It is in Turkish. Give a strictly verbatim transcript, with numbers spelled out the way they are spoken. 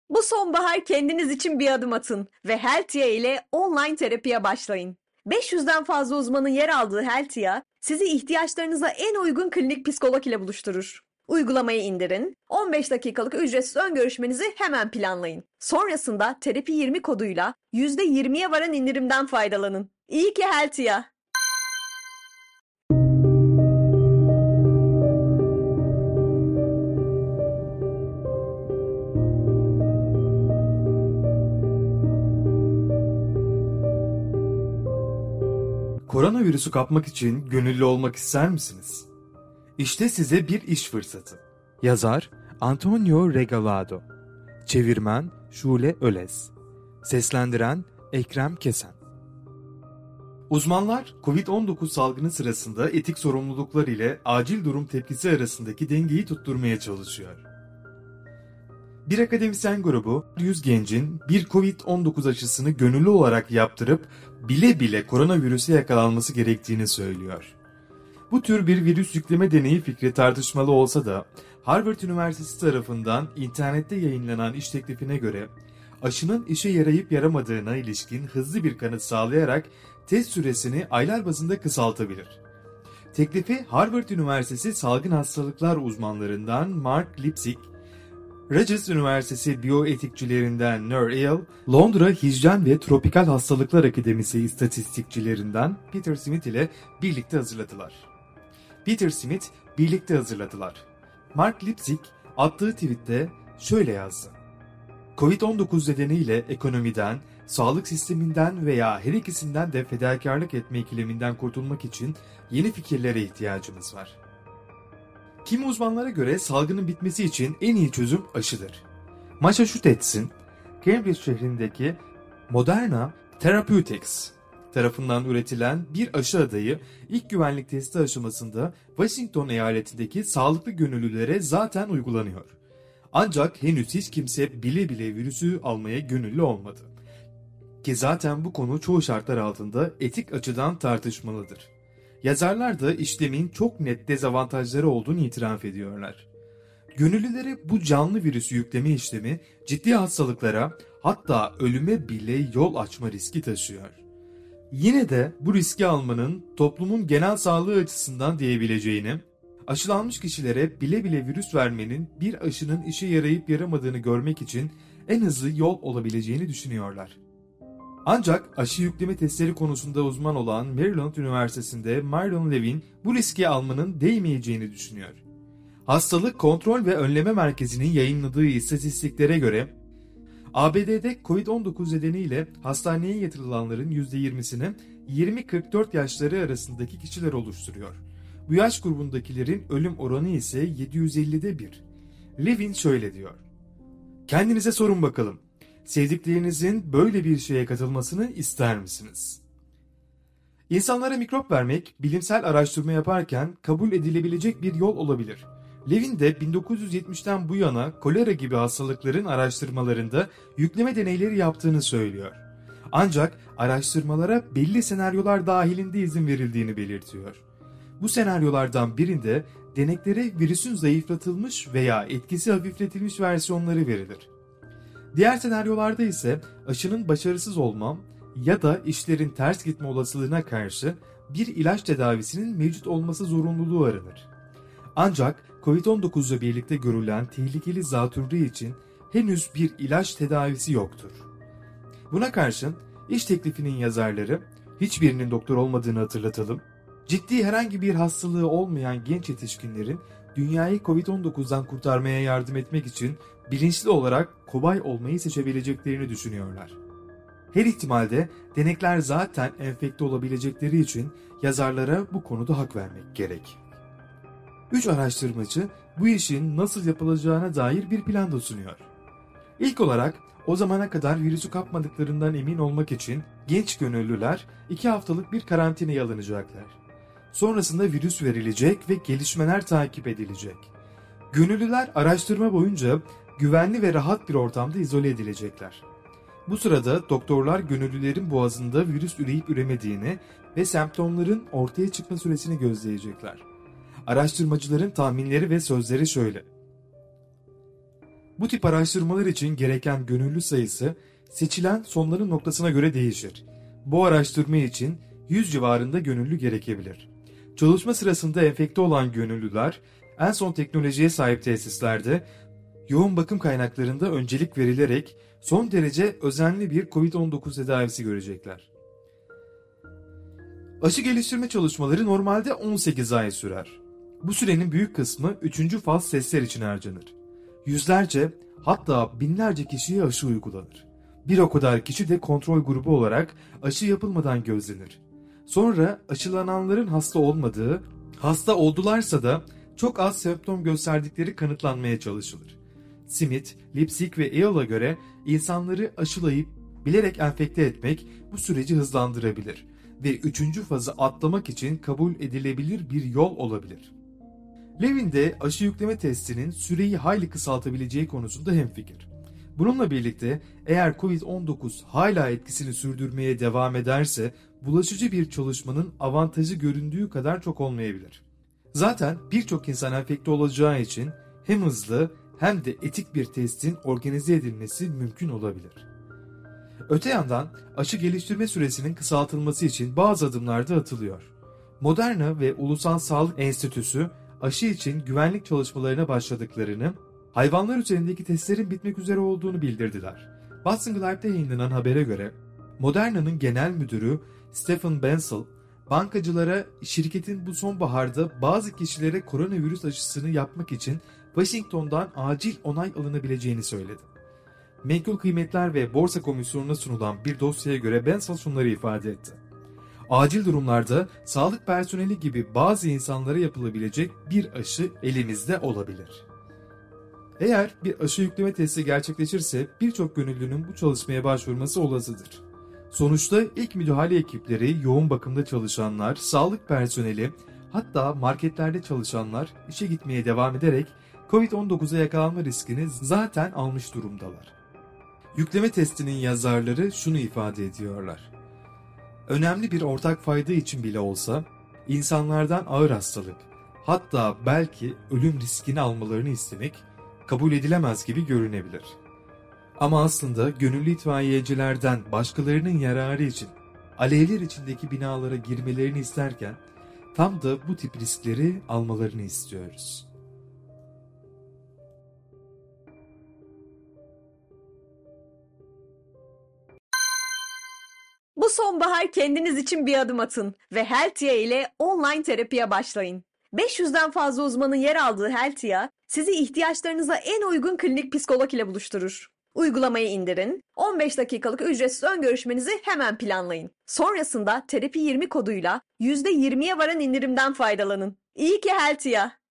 Bu sonbahar kendiniz için bir adım atın ve Heltia ile online terapiye başlayın. beş yüzden fazla uzmanın yer aldığı Heltia, sizi ihtiyaçlarınıza en uygun klinik psikolog ile buluşturur. Uygulamayı indirin, on beş dakikalık ücretsiz ön görüşmenizi hemen planlayın. Sonrasında terapi yirmi koduyla yüzde yirmiye varan indirimden faydalanın. İyi ki Heltia. Koronavirüsü kapmak için gönüllü olmak ister misiniz? İşte size bir iş fırsatı. Yazar Antonio Regalado, çevirmen Şule Öles, seslendiren Ekrem Kesen. Uzmanlar kovid on dokuz salgını sırasında etik sorumluluklar ile acil durum tepkisi arasındaki dengeyi tutturmaya çalışıyor. Bir akademisyen grubu yüz gencin bir kovid on dokuz aşısını gönüllü olarak yaptırıp bile bile koronavirüse yakalanması gerektiğini söylüyor. Bu tür bir virüs yükleme deneyi fikri tartışmalı olsa da Harvard Üniversitesi tarafından internette yayınlanan iş teklifine göre aşının işe yarayıp yaramadığına ilişkin hızlı bir kanıt sağlayarak test süresini aylar bazında kısaltabilir. Teklifi Harvard Üniversitesi salgın hastalıklar uzmanlarından Mark Lipsitch, Rutgers Üniversitesi biyoetikçilerinden Nur Eyal, Londra Hijyen ve Tropikal Hastalıklar Akademisi istatistikçilerinden Peter Smith ile birlikte hazırladılar. Peter Smith birlikte hazırladılar. Mark Lipsitch attığı tweette şöyle yazdı. kovid on dokuz nedeniyle ekonomiden, sağlık sisteminden veya her ikisinden de fedakarlık etme ikileminden kurtulmak için yeni fikirlere ihtiyacımız var. Kimi uzmanlara göre salgının bitmesi için en iyi çözüm aşıdır. Massachusetts'in Cambridge şehrindeki Moderna Therapeutics tarafından üretilen bir aşı adayı ilk güvenlik testi aşamasında Washington eyaletindeki sağlıklı gönüllülere zaten uygulanıyor. Ancak henüz hiç kimse bile bile virüsü almaya gönüllü olmadı. Ki zaten bu konu çoğu şartlar altında etik açıdan tartışmalıdır. Yazarlar da işlemin çok net dezavantajları olduğunu itiraf ediyorlar. Gönüllülere bu canlı virüsü yükleme işlemi ciddi hastalıklara, hatta ölüme bile yol açma riski taşıyor. Yine de bu riski almanın toplumun genel sağlığı açısından diyebileceğini, aşılanmış kişilere bile bile virüs vermenin bir aşının işe yarayıp yaramadığını görmek için en hızlı yol olabileceğini düşünüyorlar. Ancak aşı yükleme testleri konusunda uzman olan Maryland Üniversitesi'nde Myron Levin bu riski almanın değmeyeceğini düşünüyor. Hastalık Kontrol ve Önleme Merkezi'nin yayınladığı istatistiklere göre A B D'de kovid on dokuz nedeniyle hastaneye yatırılanların yüzde yirmisini yirmi kırk dört yaşları arasındaki kişiler oluşturuyor. Bu yaş grubundakilerin ölüm oranı ise yedi yüz ellide bir. Levin şöyle diyor. Kendinize sorun bakalım. Sevdiklerinizin böyle bir şeye katılmasını ister misiniz? İnsanlara mikrop vermek, bilimsel araştırma yaparken kabul edilebilecek bir yol olabilir. Levin de bin dokuz yüz yetmişten bu yana kolera gibi hastalıkların araştırmalarında yükleme deneyleri yaptığını söylüyor. Ancak araştırmalara belli senaryolar dahilinde izin verildiğini belirtiyor. Bu senaryolardan birinde deneklere virüsün zayıflatılmış veya etkisi hafifletilmiş versiyonları verilir. Diğer senaryolarda ise aşının başarısız olma ya da işlerin ters gitme olasılığına karşı bir ilaç tedavisinin mevcut olması zorunluluğu aranır. Ancak kovid on dokuz ile birlikte görülen tehlikeli zatürre için henüz bir ilaç tedavisi yoktur. Buna karşın iş teklifinin yazarları, hiçbirinin doktor olmadığını hatırlatalım, ciddi herhangi bir hastalığı olmayan genç yetişkinlerin dünyayı kovid on dokuzdan kurtarmaya yardım etmek için bilinçli olarak kobay olmayı seçebileceklerini düşünüyorlar. Her ihtimalde denekler zaten enfekte olabilecekleri için yazarlara bu konuda hak vermek gerek. Üç araştırmacı bu işin nasıl yapılacağına dair bir plan da sunuyor. İlk olarak o zamana kadar virüsü kapmadıklarından emin olmak için genç gönüllüler iki haftalık bir karantinaya alınacaklar. Sonrasında virüs verilecek ve gelişmeler takip edilecek. Gönüllüler araştırma boyunca güvenli ve rahat bir ortamda izole edilecekler. Bu sırada doktorlar gönüllülerin boğazında virüs üreyip üremediğini ve semptomların ortaya çıkma süresini gözleyecekler. Araştırmacıların tahminleri ve sözleri şöyle. Bu tip araştırmalar için gereken gönüllü sayısı seçilen sonların noktasına göre değişir. Bu araştırma için yüz civarında gönüllü gerekebilir. Çalışma sırasında enfekte olan gönüllüler en son teknolojiye sahip tesislerde yoğun bakım kaynaklarında öncelik verilerek son derece özenli bir kovid on dokuz tedavisi görecekler. Aşı geliştirme çalışmaları normalde on sekiz ay sürer. Bu sürenin büyük kısmı üçüncü faz testler için harcanır. Yüzlerce, hatta binlerce kişiye aşı uygulanır. Bir o kadar kişi de kontrol grubu olarak aşı yapılmadan gözlenir. Sonra aşılananların hasta olmadığı, hasta oldularsa da çok az semptom gösterdikleri kanıtlanmaya çalışılır. Smith, Lipsig ve Eyal'a göre insanları aşılayıp bilerek enfekte etmek bu süreci hızlandırabilir ve üçüncü fazı atlamak için kabul edilebilir bir yol olabilir. Levin de aşı yükleme testinin süreyi hayli kısaltabileceği konusunda hemfikir. Bununla birlikte eğer kovid on dokuz hala etkisini sürdürmeye devam ederse bulaşıcı bir çalışmanın avantajı göründüğü kadar çok olmayabilir. Zaten birçok insan enfekte olacağı için hem hızlı hem de etik bir testin organize edilmesi mümkün olabilir. Öte yandan aşı geliştirme süresinin kısaltılması için bazı adımlar da atılıyor. Moderna ve Ulusal Sağlık Enstitüsü aşı için güvenlik çalışmalarına başladıklarını, hayvanlar üzerindeki testlerin bitmek üzere olduğunu bildirdiler. Boston Globe'de yayınlanan habere göre Moderna'nın genel müdürü Stephen Bancel, bankacılara şirketin bu sonbaharda bazı kişilere koronavirüs aşısını yapmak için Washington'dan acil onay alınabileceğini söyledi. Menkul Kıymetler ve Borsa Komisyonu'na sunulan bir dosyaya göre Bancel şunları ifade etti. Acil durumlarda sağlık personeli gibi bazı insanlara yapılabilecek bir aşı elimizde olabilir. Eğer bir aşı yükleme testi gerçekleşirse birçok gönüllünün bu çalışmaya başvurması olasıdır. Sonuçta ilk müdahale ekipleri, yoğun bakımda çalışanlar, sağlık personeli, hatta marketlerde çalışanlar işe gitmeye devam ederek kovid on dokuza yakalanma riskini zaten almış durumdalar. Yükleme testinin yazarları şunu ifade ediyorlar. Önemli bir ortak fayda için bile olsa insanlardan ağır hastalık, hatta belki ölüm riskini almalarını istemek kabul edilemez gibi görünebilir. Ama aslında gönüllü itfaiyecilerden başkalarının yararı için alevler içindeki binalara girmelerini isterken tam da bu tip riskleri almalarını istiyoruz. Bu sonbahar kendiniz için bir adım atın ve Heltia ile online terapiye başlayın. beş yüzden fazla uzmanın yer aldığı Heltia, sizi ihtiyaçlarınıza en uygun klinik psikolog ile buluşturur. Uygulamayı indirin, on beş dakikalık ücretsiz ön görüşmenizi hemen planlayın. Sonrasında terapi yirmi koduyla yüzde yirmiye varan indirimden faydalanın. İyi ki Heltia!